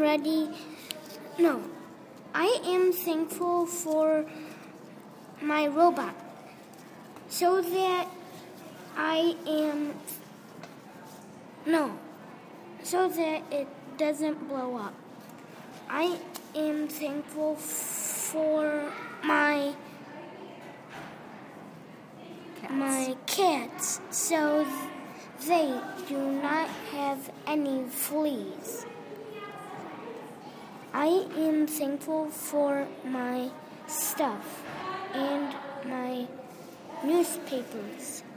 ready. No, I am thankful for my robot so that so that it doesn't blow up. I am thankful for my cats so they do not have any fleas. I am thankful for my stuff and my newspapers.